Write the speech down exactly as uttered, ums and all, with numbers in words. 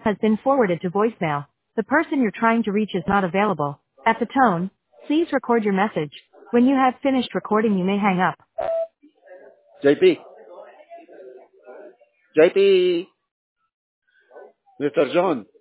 has been forwarded to voicemail. The person you're trying to reach is not available. At the tone, please record your message. When you have finished recording, you may hang up. J P. J P. Mister John.